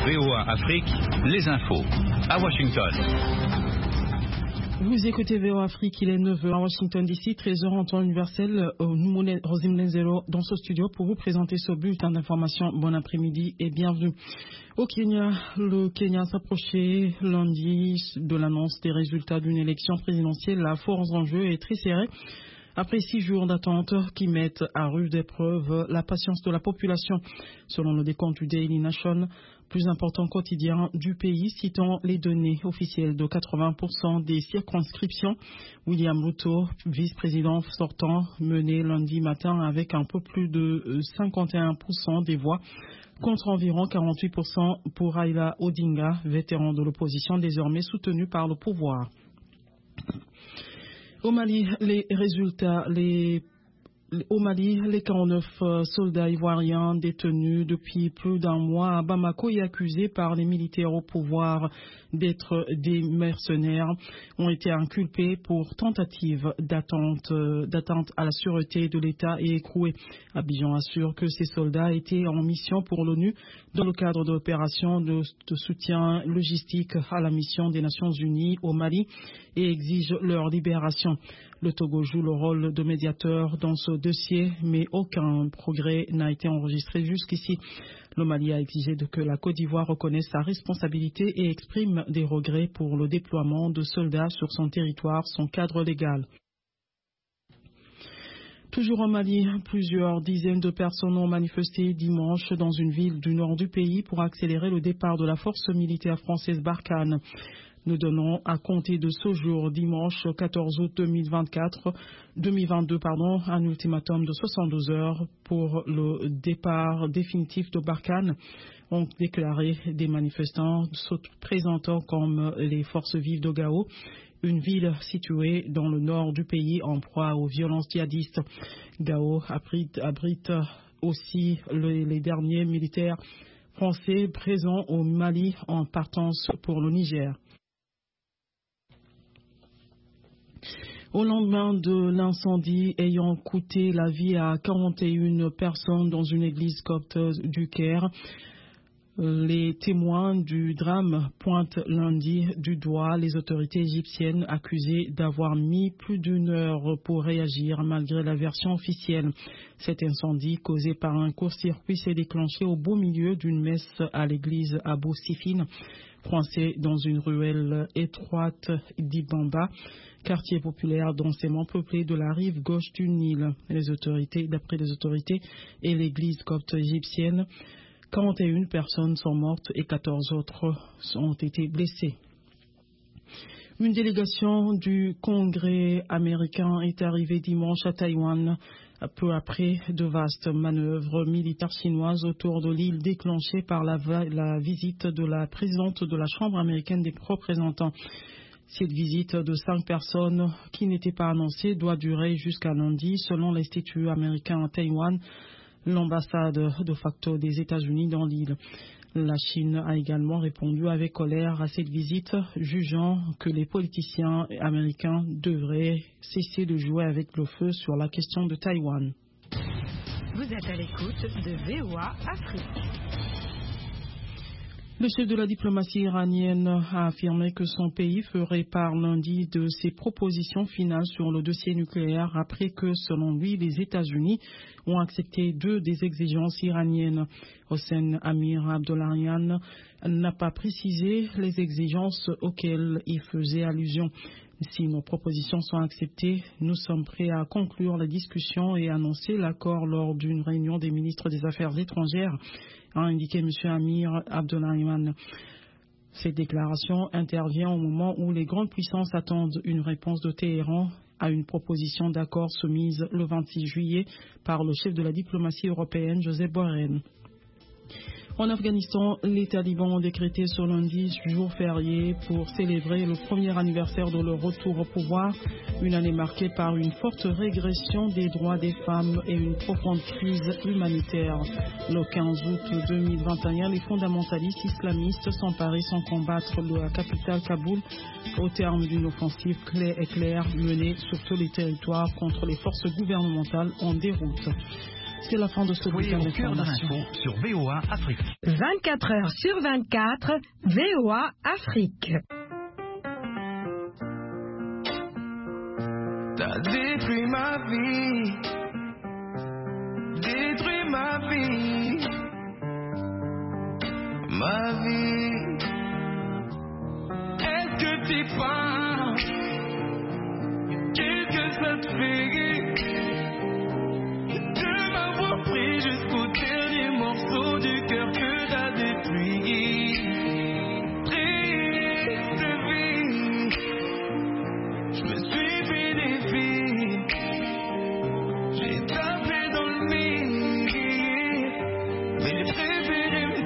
VOA Afrique, les infos. À Washington. Vous écoutez VOA Afrique, il est 9h à Washington DC, 13h en temps universel. Nous, Rosine Lenzero, dans ce studio pour vous présenter ce bulletin d'information. Bon après-midi et bienvenue. Au Kenya, le Kenya s'approchait lundi de l'annonce des résultats d'une élection présidentielle. La force en jeu est très serrée. Après 6 jours d'attente qui mettent à rude épreuve la patience de la population, selon le décompte du Daily Nation, plus important quotidien du pays, citant les données officielles de 80% des circonscriptions. William Ruto, vice-président sortant, menait lundi matin avec un peu plus de 51% des voix, contre environ 48% pour Raila Odinga, vétéran de l'opposition désormais soutenu par le pouvoir. Au Mali, les 49 soldats ivoiriens détenus depuis plus d'un mois à Bamako et accusés par les militaires au pouvoir d'être des mercenaires ont été inculpés pour tentative d'atteinte à la sûreté de l'État et écroués. Abidjan assure que ces soldats étaient en mission pour l'ONU dans le cadre d'opérations de soutien logistique à la mission des Nations Unies au Mali et exige leur libération. Le Togo joue le rôle de médiateur dans ce dossier, mais aucun progrès n'a été enregistré jusqu'ici. Le Mali a exigé que la Côte d'Ivoire reconnaisse sa responsabilité et exprime des regrets pour le déploiement de soldats sur son territoire, son cadre légal. Toujours au Mali, plusieurs dizaines de personnes ont manifesté dimanche dans une ville du nord du pays pour accélérer le départ de la force militaire française Barkhane. Nous donnons à compter de ce jour, dimanche 14 août 2022, un ultimatum de 72 heures pour le départ définitif de Barkhane, ont déclaré des manifestants se présentant comme les forces vives de Gao, une ville située dans le nord du pays en proie aux violences djihadistes. Gao abrite aussi les derniers militaires français présents au Mali en partance pour le Niger. Au lendemain de l'incendie ayant coûté la vie à 41 personnes dans une église copte du Caire, les témoins du drame pointent lundi du doigt les autorités égyptiennes accusées d'avoir mis plus d'une heure pour réagir malgré la version officielle. Cet incendie causé par un court-circuit s'est déclenché au beau milieu d'une messe à l'église Abou Sifine, coincée dans une ruelle étroite d'Ibamba, quartier populaire densément peuplé de la rive gauche du Nil. D'après les autorités et l'église copte égyptienne, 41 personnes sont mortes et 14 autres ont été blessées. Une délégation du Congrès américain est arrivée dimanche à Taïwan, peu après de vastes manœuvres militaires chinoises autour de l'île déclenchées par la visite de la présidente de la Chambre américaine des représentants. Cette visite de 5 personnes qui n'était pas annoncée doit durer jusqu'à lundi, selon l'Institut américain à Taïwan, l'ambassade de facto des États-Unis dans l'île. La Chine a également répondu avec colère à cette visite, jugeant que les politiciens américains devraient cesser de jouer avec le feu sur la question de Taïwan. Vous êtes à l'écoute de VOA Afrique. Le chef de la diplomatie iranienne a affirmé que son pays ferait part lundi de ses propositions finales sur le dossier nucléaire après que, selon lui, les États-Unis ont accepté 2 des exigences iraniennes. Hossein Amir Abdollahian n'a pas précisé les exigences auxquelles il faisait allusion. Si nos propositions sont acceptées, nous sommes prêts à conclure la discussion et annoncer l'accord lors d'une réunion des ministres des Affaires étrangères, a indiqué M. Amir Abdollahian. Cette déclaration intervient au moment où les grandes puissances attendent une réponse de Téhéran à une proposition d'accord soumise le 26 juillet par le chef de la diplomatie européenne, Josep Borrell. En Afghanistan, les talibans ont décrété ce lundi jour férié pour célébrer le premier anniversaire de leur retour au pouvoir, une année marquée par une forte régression des droits des femmes et une profonde crise humanitaire. Le 15 août 2021, les fondamentalistes islamistes s'emparaient sans combattre de la capitale Kaboul au terme d'une offensive claire menée sur tous les territoires contre les forces gouvernementales en déroute. C'est la fin de ce bulletin d'information sur VOA Afrique. 24 heures sur 24, VOA Afrique. T'as détruit ma vie, détruit ma vie, ma vie. Est-ce que t'y penses? Qu'est-ce que ça te fait de m'avoir pris jusqu'au dernier morceau du cœur que t'as détruit? Triste vie, je me suis fait des vies, j'ai tapé dans le mire, mais j'ai préféré me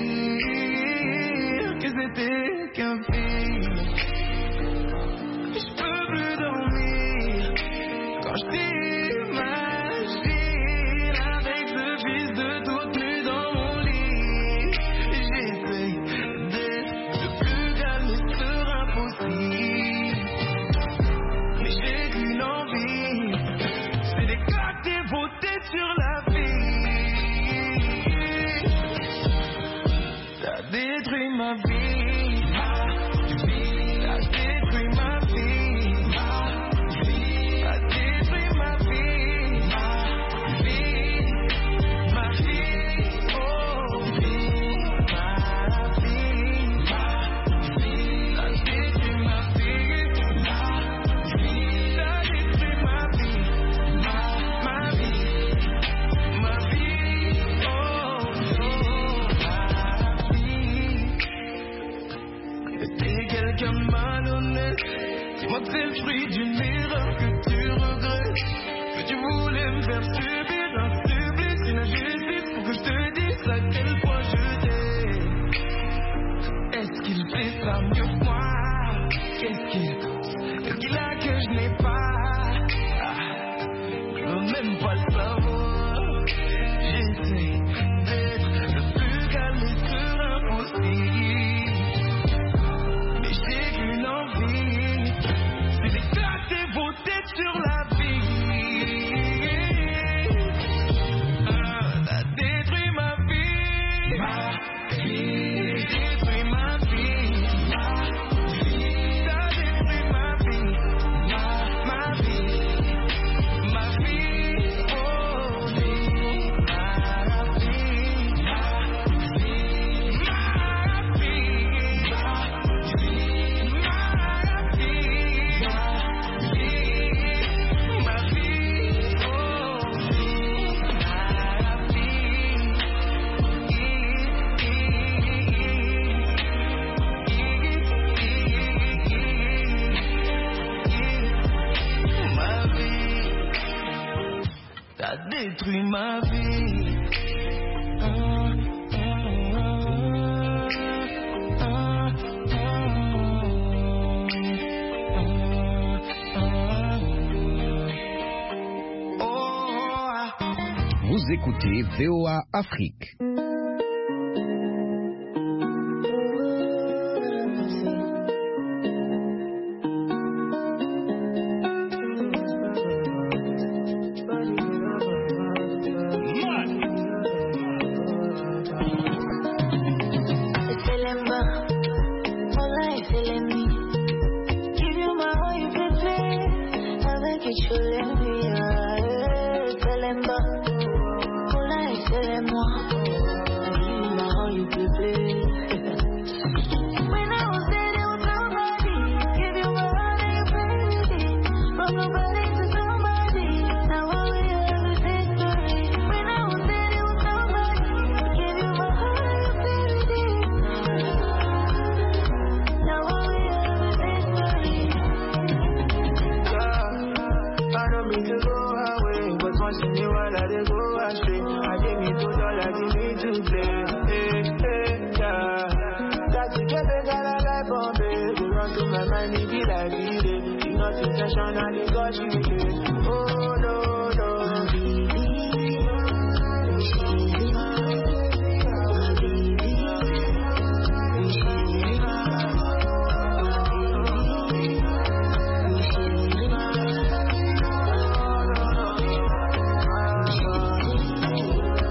dire que c'était qu'un film. Je peux plus dormir quand je t'imagine avec ce fils de toute nue dans mon lit. J'essaie d'être le plus calme, mais c'est impossible. Mais j'ai qu'une envie, c'est d'éclater vos têtes sur la vie. T'as détruit ma vie. Moi c'est le fruit d'une erreur que tu regrettes, que tu voulais me faire subir un supplice, une injustice pour que je te dise à quel point je t'aime. Est-ce qu'il fait ça mieux que moi? Qu'est-ce qu'il a que je n'ai pas? Je veux même pas le savoir. J'essaie d'être le plus calme et serein possible, mais j'ai qu'une envie, c'est d'éclater vos têtes sur la vie. T'as détruit ma vie, détruit ma vie, t'as détruit ma vie, ma vie, ma vie, oh vie, ma vie, ma vie, t'as détruit ma vie. Vous écoutez VOA Afrique. My mind, it be like it, it's not intentionally, God, you